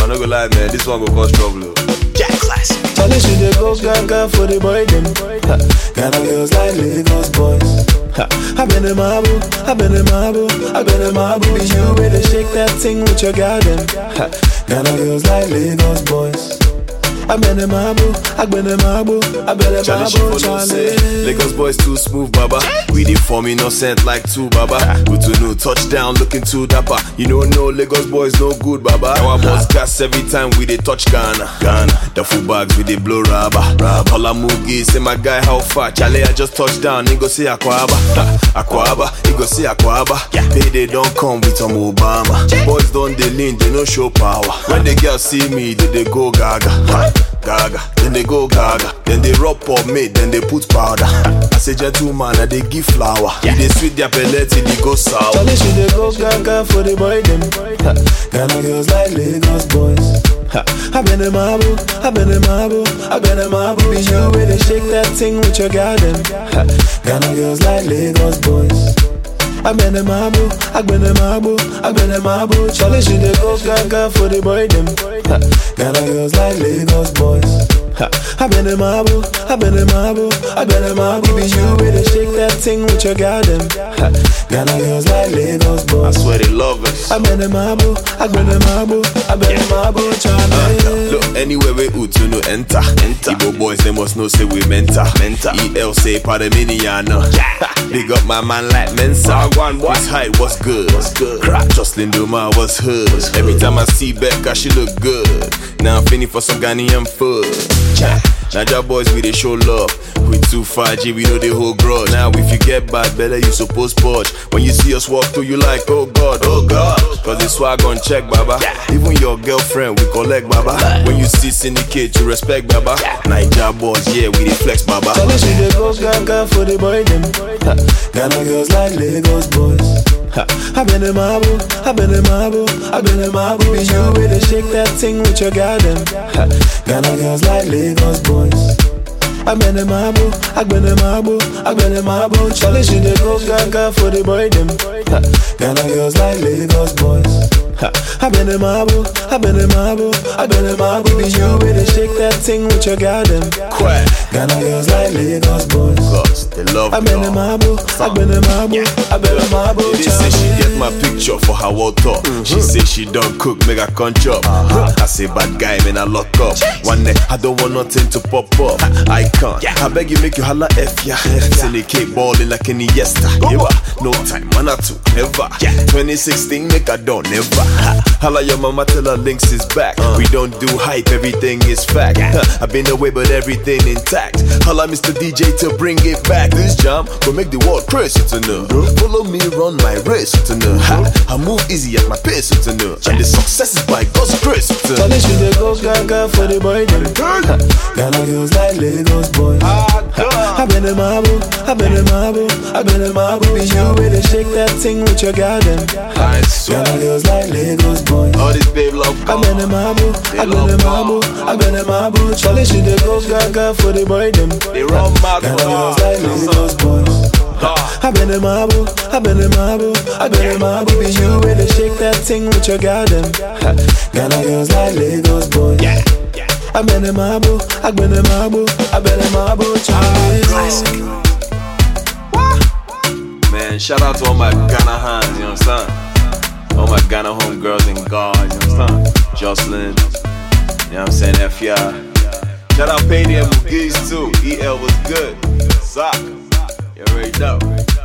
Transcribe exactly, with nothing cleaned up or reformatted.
I'm not gonna lie, man. This one go cause trouble. Jack Classic. Charlie, she dey go gaga for the boy them. Ghana girls like Lagos boys. I been in my boo, I been in my boo, I been in my boo. Be you ready to shake that thing with your garden. Ghana girls like Lagos boys. I been in my boo, I been in my boo, I been in my boo. Charlie, Lagos boys too smooth, baba. We dey form innocent like two, baba. Good to know, touchdown looking too dapper. You know, no Lagos boys no good, baba. Our boss gas every time we dey touch Ghana. Ghana, the full bags we dey blow rubber. Hola Mugi, say my guy how far? Charlie, I just touched down, he go say Aquaba. Aquaba, he go say Aquaba. Payday don't come with some Obama. Boys don't dey lean, they no show power. When the girls see me, they dey go gaga. Gaga, then they go gaga, then they rub on me, then they put powder. As a gentleman, I they give flour. Yeah. They sweet their pellet till it goes sour. Charlie, she dey go gaga for the boy them. Ghana girls like Lagos boys. I been in my boo, I been in my boo, I been in my boo. Be you ready to shake that thing with your garden. Ghana girls like Lagos boys. I been in my boo, I been in my boo, I been in my boo. Charlie, she dey go gaga for the boy them. Ghana girls like Lagos boys. I been in my boo, I been in my boo, I been in my boo. Be you ready to shake that thing with your garden. Ghana girls like Lagos boys. I swear they love us. I been in my boo, I been in my boo, I been in my boo. Charlie, uh, look anywhere we Utu no enter. Enter. Igbo boys they must know say we mentor. Mentor. E L say Padaminiana. Big up my man like Mensa. His height was good. Was good. Crack Jocelyn Duma was hood. Was hood. Every time I see Becca, she look good. Now I'm feeling for some Ghanaian food. Naija boys we dey show love. We too five G, we know the whole grudge. Now if you get bad belly, you suppose purge. When you see us walk through, you like, oh God, oh God. Cause the swag on check, baba. Even your girlfriend, we collect, baba. When you see syndicate, you respect, baba. Naija boys, yeah, we dey flex, baba. Charlie, she dey go gaga for the boy them. Ghana girls like Lagos boys. I been in my boo, I been in my boo, I been in my boo. Be you ready to shake that thing with your garden. Ghana girls like Lagos boys. I been in my boo, I been in my boo, I been in my boo. Charlie, she dey go gaga for the boy them. Ghana girls like Lagos boys. I been in my boo, I been in my boo, I been in my boo. Be you ready to shake that thing with your garden. Ghana girls like Lagos boys. Cause they love I been in my boo, I been in my boo, I been in my boo. They say she get my picture for her water. Mm-hmm. She say she don't cook, make her come chop. Uh-huh. I say bad guy, man, I lock up. One day I don't want nothing to pop up. I can't. Yeah. I beg you, make you holla F ya. Syndicate balling like any yester. Ever. No time, man, I too never. Yeah. twenty sixteen, make I don't never. Holla your mama, tell her links is back. Uh. We don't do hype, everything is fact. Yeah. I've been away, but everything intact. Holla Mister D J to bring it back. This jam will make the world crazy to know. Follow me, run my race to know. I move easy at my pace to know. And the success is by God's grace to know. Charlie, she dey go gaga for the boy them. Ghana girls like Lagos boys. I been in my boo, I been in my boo, I been in my boo. Be you ready to shake that thing with your garden. Ghana girls like Lagos boys. All this babe love. I been in my boo, I been in my boo, I been in my boo. Charlie, she dey go gaga for the boy them. They run mad. Ghana girls like Lagos boys. I been in my boo, I been in my boo, I been in my boo. Be you ready to shake that thing with your garden. Ghana girls like Lagos boys. I been in my boo, I been in my boo, I been in my boo. Classic. Man, shout out to all my Ghana hands, you know what I'm saying? All my Ghana homegirls and guys, you know what I'm saying? Jocelyn, you know what I'm saying? F Y I. Shout out Payday and Mugiz too. E L was good. Sock. You already know.